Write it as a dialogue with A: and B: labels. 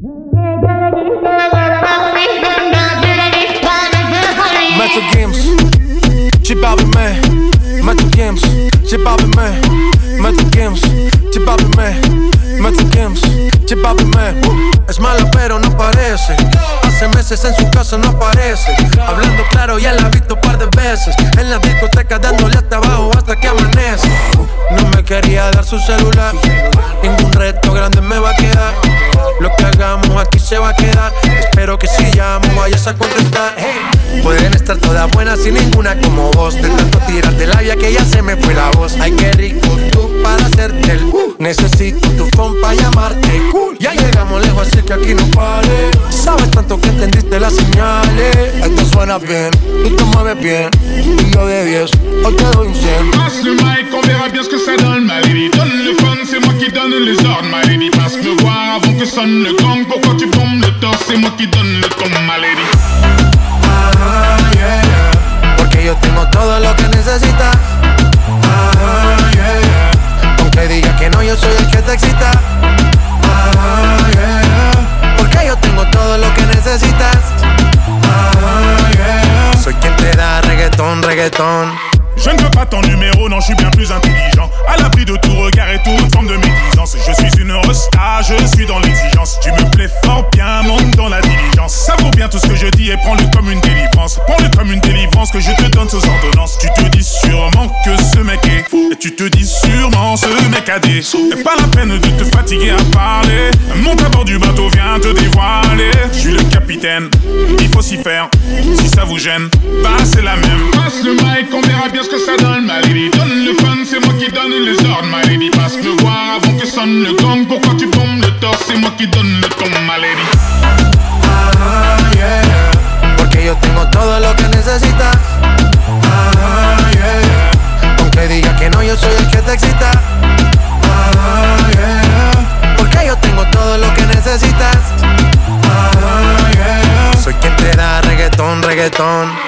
A: Maître Gims, j'ai pas aimé. Maître Gims, j'ai pas aimé. Maître Gims, j'ai pas aimé. Maître Gims, j'ai pas aimé. Es mala pero no parece. Hace meses en su casa no aparece. Hablando claro ya la he visto par de veces. En la discoteca dándole hasta abajo hasta que amanece. No me quería dar su celular. Ningún reto grande me va a quedar. Lo que hagamos aquí se va a quedar. Espero que si llamo vayas a contestar. Pueden estar todas buenas y ninguna como vos. De tanto tirar de labia que ya se me fue la voz. Ay, qué rico tú para hacerte el necesito tu phone para llamarte. Ya llegamos lejos así que aquí no pare. Sabes tanto que entendiste las señales. Esto suena bien, tú te mueves bien. Y yo de 10, hoy te doy un 100.
B: Passe le mic, on verra bien ce que ça donne, ma lady. Donne le fun, c'est moi qui donne les ordres, ma lady. Passe me voir avant que sonne le gong. Pourquoi tu bombes le torse, c'est moi qui donne le ton, ma lady.
A: Yeah. Porque yo tengo todo lo que necesitas. Yeah. Aunque diga que no, yo soy el que te excita. Yeah. Porque yo tengo todo lo que necesitas. Yeah. Soy quien te da reggaeton, reggaeton.
B: Je ne veux pas ton numéro, non, je suis bien plus intelligent. À l'abri de tout regard et toute forme de médisance. Je suis une rosta, je suis dans l'exigence. Tu me plais fort bien, monte dans la diligence. Ça vaut bien tout ce que je dis et prends-le comme une délivrance. Prends-le comme une délivrance que je te donne sous ordonnance. Tu te dis sûrement que ce mec est fou. Et tu te dis sûrement ce mec a des sous. Et pas la peine de te fatiguer à parler. Monte à bord du bateau, viens te dévoiler. Je suis le capitaine, il faut s'y faire. Si ça vous gêne, bah c'est la même. Passe le mic, on verra bien ce que ça donne, ma lady. Donne le fun, c'est moi qui donne les ordres, ma lady. Passe me voir avant que sonne le gong. Pourquoi tu bombes le torse, c'est moi qui donne le ton, ma lady.
A: Yeah. Porque yo tengo todo lo que necesitas. Yeah. Aunque diga que no, yo soy el que te excita. Yeah. Porque yo tengo todo lo que necesitas. Yeah. Soy quien te da reggaeton, reggaeton.